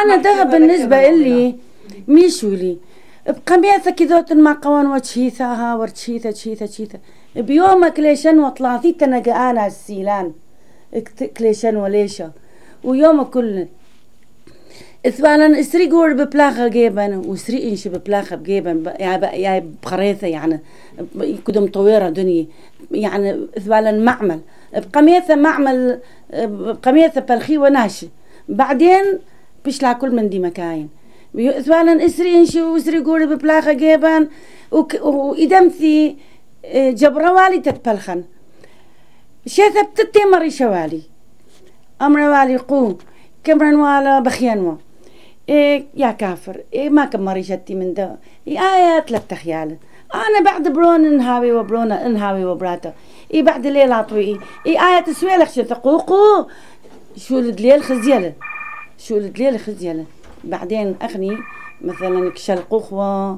أنا ده بالنسبة إلي ميشو لي بقميثة كذوت ما قوان وتشيثها ورتشيثة بيومك ليشن وطلعتي تنقى أنا السيلان كليشن وليشة ويوم كل إثبالا إسري قول ببلاخة جيبان وإسري إنش ببلاخة بجيبان يعني بخريثة يعني كدم طويرة دنيا يعني إثبالا معمل بقميثة بالخي وناشي بعدين بيشلع كل من دي مكاين إثبالا إسري إنش وإسري قول ببلاخة جيبان وإدمثي جبروالي تتبلخن شيثة بتتمري شوالي أمر والي قوم كمرن والا بخيانوا يا كافر ما كمري شتي من ده آيات للتخيال أنا بعد برون انهاوي وبراتا بعد ليل عطوي آيات سويلك شتقوقو شو الليل خزيلة بعدين أخني مثلا كشل قخوة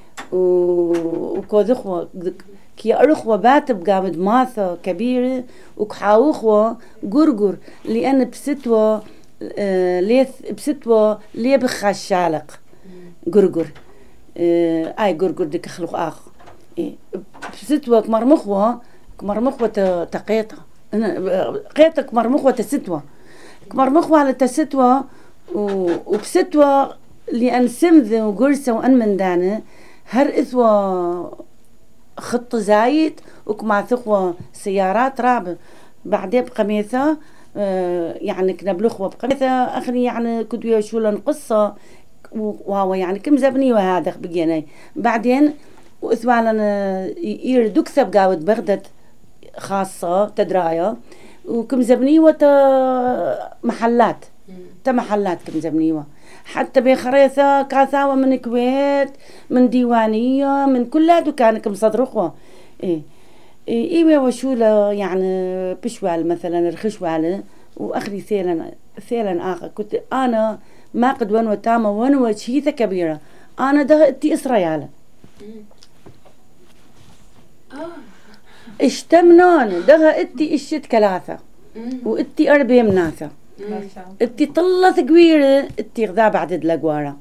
وكوذخوة كي أرخوة باتب قامد ماثة كبيرة وكحاوخوة قرقر لأن بستوى ليه بخشالق قرقر قرقر ديك خلق آخ بستوى كمرمخوة تقيطة قيطة كمرمخوة تستوى كمرمخوة على تستوى وبستوى لأن سمذة وقرصة وأن من دانة هر إثوى خط زايد وكمع ثقوة سيارات رابع بعدين بقميثة يعني كنا بلخوة بقميثة أخني يعني كنت يشولن قصة وهو يعني كم زبني وهذا بجيني بعدين وإثوالا يردكسب قاود بغداد خاصة تدراية وكم زبني محلات محلات كم زبني حتى بخريثة كاثاوة من الكويت من ديوانية من كلها دكان كم صدرخوة وشولة يعني بشوال مثلا الخشوالة وأخلي ثيلا آخر كنت أنا ما قد ونوى تامة ونوى شيثة كبيرة أنا ده اتي إسرائيل اشتمنون ده اتي اشت كلاثة واتي أربي مناثة اتي طلة كبيرة اتي غذا بعد الأقوارة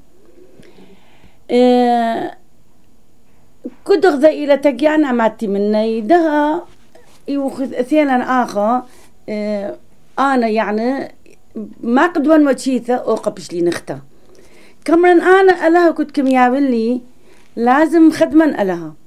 كد غذا إلى تجيان عماتي مني ده يوخذ ثيلا آخر أنا يعني ما قد وشيثة أوقبش لي نخته كمرن أنا ألها كنت كميابلي لازم خدما ألها